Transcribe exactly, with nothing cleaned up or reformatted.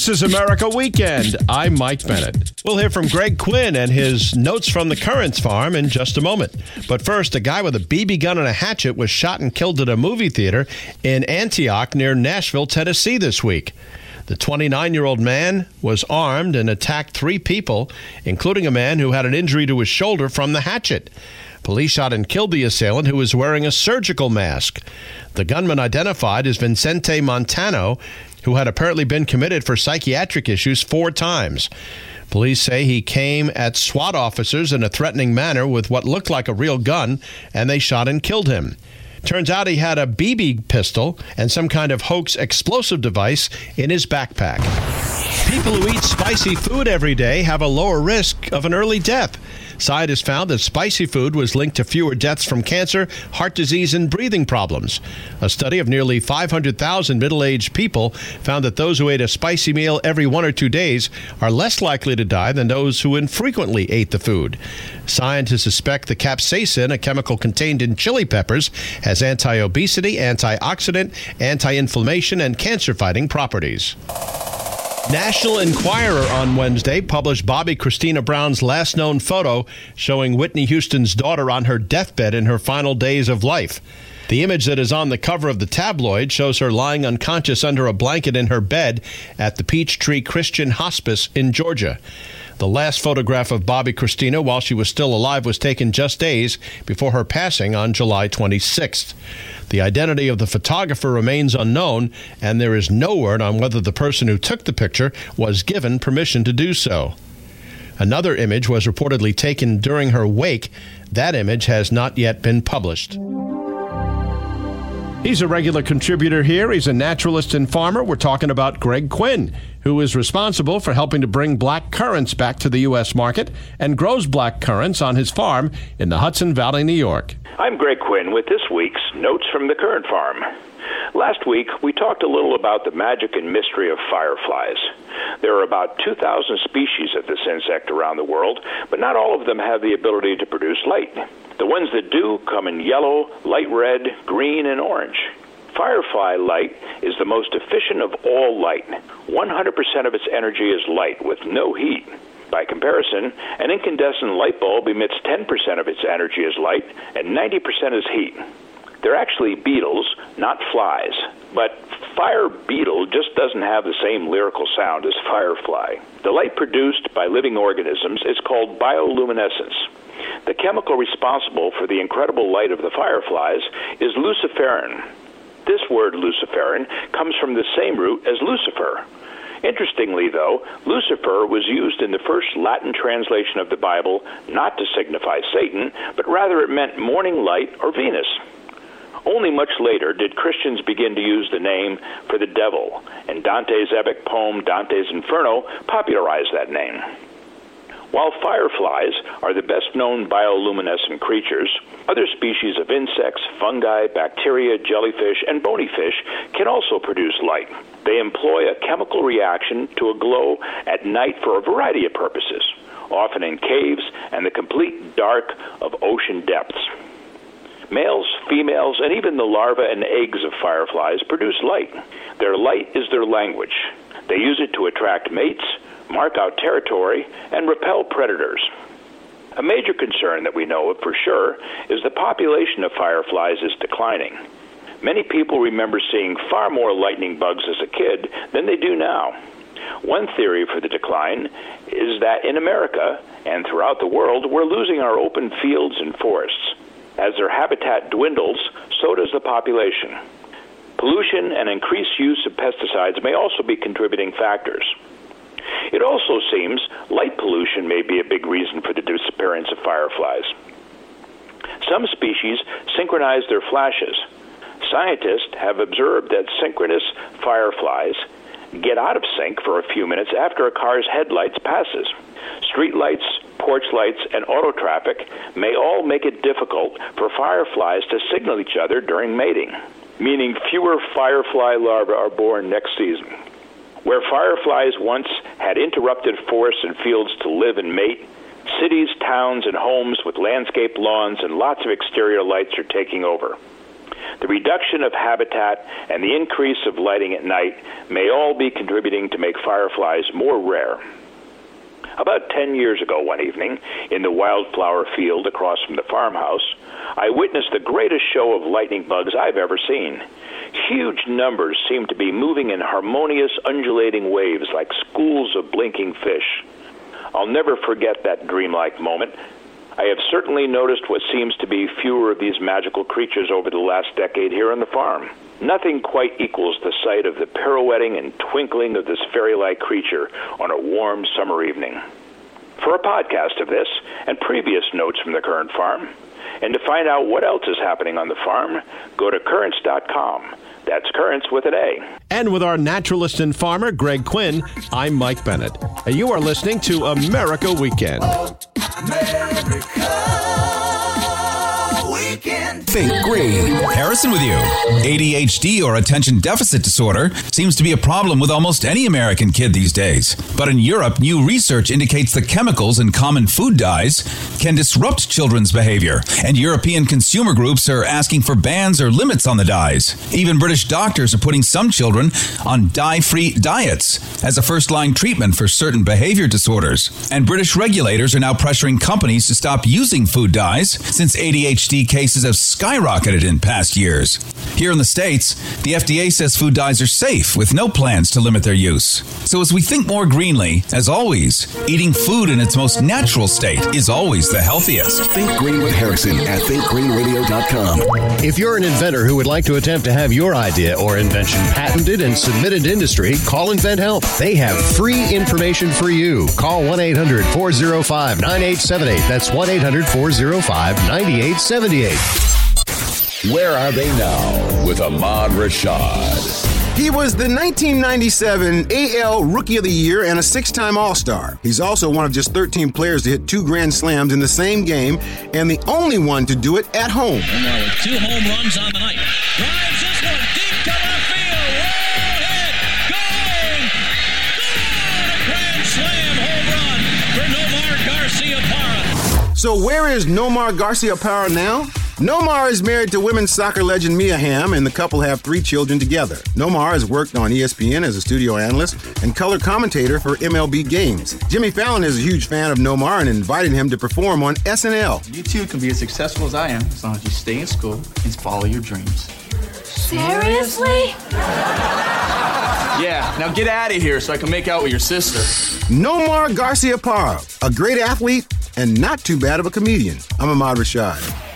This is America Weekend. I'm Mike Bennett. We'll hear from Greg Quinn and his notes from the Currents farm in just a moment. But first, a guy with a B B gun and a hatchet was shot and killed at a movie theater in Antioch near Nashville, Tennessee this week. The twenty-nine-year-old man was armed and attacked three people, including a man who had an injury to his shoulder from the hatchet. Police shot and killed the assailant, who was wearing a surgical mask. The gunman, identified as Vincente Montano, who had apparently been committed for psychiatric issues four times. Police say he came at SWAT officers in a threatening manner with what looked like a real gun, and they shot and killed him. Turns out he had a B B pistol and some kind of hoax explosive device in his backpack. People who eat spicy food every day have a lower risk of an early death. Scientists found that spicy food was linked to fewer deaths from cancer, heart disease, and breathing problems. A study of nearly five hundred thousand middle-aged people found that those who ate a spicy meal every one or two days are less likely to die than those who infrequently ate the food. Scientists suspect the capsaicin, a chemical contained in chili peppers, has anti-obesity, antioxidant, anti-inflammation, and cancer-fighting properties. National Enquirer on Wednesday published Bobbi Kristina Brown's last known photo showing Whitney Houston's daughter on her deathbed in her final days of life. The image that is on the cover of the tabloid shows her lying unconscious under a blanket in her bed at the Peachtree Christian Hospice in Georgia. The last photograph of Bobbi Kristina while she was still alive was taken just days before her passing on July twenty-sixth. The identity of the photographer remains unknown, and there is no word on whether the person who took the picture was given permission to do so. Another image was reportedly taken during her wake. That image has not yet been published. He's a regular contributor here. He's a naturalist and farmer. We're talking about Greg Quinn, who is responsible for helping to bring black currants back to the U S market and grows black currants on his farm in the Hudson Valley, New York. I'm Greg Quinn with this week's Notes from the Currant Farm. Last week, we talked a little about the magic and mystery of fireflies. There are about two thousand species of this insect around the world, but not all of them have the ability to produce light. The ones that do come in yellow, light red, green, and orange. Firefly light is the most efficient of all light. one hundred percent of its energy is light with no heat. By comparison, an incandescent light bulb emits ten percent of its energy as light and ninety percent as heat. They're actually beetles, not flies. But fire beetle just doesn't have the same lyrical sound as firefly. The light produced by living organisms is called bioluminescence. The chemical responsible for the incredible light of the fireflies is luciferin. This word luciferin comes from the same root as Lucifer. Interestingly, though, Lucifer was used in the first Latin translation of the Bible not to signify Satan, but rather it meant morning light or Venus. Only much later did Christians begin to use the name for the devil, and Dante's epic poem Dante's Inferno popularized that name. While fireflies are the best-known bioluminescent creatures, other species of insects, fungi, bacteria, jellyfish, and bony fish can also produce light. They employ a chemical reaction to a glow at night for a variety of purposes, often in caves and the complete dark of ocean depths. Males, females, and even the larvae and eggs of fireflies produce light. Their light is their language. They use it to attract mates, mark out territory, and repel predators. A major concern that we know of for sure is the population of fireflies is declining. Many people remember seeing far more lightning bugs as a kid than they do now. One theory for the decline is that in America and throughout the world, we're losing our open fields and forests. As their habitat dwindles, so does the population. Pollution and increased use of pesticides may also be contributing factors. It also seems light pollution may be a big reason for the disappearance of fireflies. Some species synchronize their flashes. Scientists have observed that synchronous fireflies get out of sync for a few minutes after a car's headlights passes. Street lights, porch lights, and auto traffic may all make it difficult for fireflies to signal each other during mating, meaning fewer firefly larvae are born next season. Where fireflies once had interrupted forests and fields to live and mate, cities, towns, and homes with landscape lawns and lots of exterior lights are taking over. the reduction of habitat, and the increase of lighting at night may all be contributing to make fireflies more rare. About ten years ago one evening, in the wildflower field across from the farmhouse, I witnessed the greatest show of lightning bugs I've ever seen. Huge numbers seemed to be moving in harmonious, undulating waves like schools of blinking fish. I'll never forget that dreamlike moment. I have certainly noticed what seems to be fewer of these magical creatures over the last decade here on the farm. Nothing quite equals the sight of the pirouetting and twinkling of this fairy-like creature on a warm summer evening. For a podcast of this and previous notes from the Current Farm, and to find out what else is happening on the farm, go to currents dot com. That's Currents with an A. And with our naturalist and farmer, Greg Quinn, I'm Mike Bennett. And you are listening to America Weekend. America Weekend. Think Green. Harrison with you. A D H D, or attention deficit disorder, seems to be a problem with almost any American kid these days. But in Europe, new research indicates the chemicals in common food dyes can disrupt children's behavior, and European consumer groups are asking for bans or limits on the dyes. Even British doctors are putting some children on dye-free diets as a first-line treatment for certain behavior disorders. And British regulators are now pressuring companies to stop using food dyes since A D H D cases have skyrocketed in past years. Here in the States, the F D A says food dyes are safe with no plans to limit their use. So as we think more greenly, as always, eating food in its most natural state is always the healthiest. Think Green with Harrison at think green radio dot com. If you're an inventor who would like to attempt to have your idea or invention patented and submitted to industry, call Invent Help. They have free information for you. Call one eight hundred four oh five nine eight seven eight. That's one eight hundred four oh five nine eight seven eight. Where are they now with Ahmad Rashad? He was the nineteen ninety-seven A L Rookie of the Year and a six-time All-Star. He's also one of just thirteen players to hit two grand slams in the same game, and the only one to do it at home. Omar with two home runs on the night. Drives this one deep to left field. Well hit. Going. Gone. A grand slam home run for Nomar Garciaparra. So where is Nomar Garciaparra now? Nomar is married to women's soccer legend Mia Hamm, and the couple have three children together. Nomar has worked on E S P N as a studio analyst and color commentator for M L B games. Jimmy Fallon is a huge fan of Nomar and invited him to perform on S N L. You too can be as successful as I am as long as you stay in school and follow your dreams. Seriously? Yeah, now get out of here so I can make out with your sister. Nomar Garciaparra, a great athlete and not too bad of a comedian. I'm Ahmad Rashad.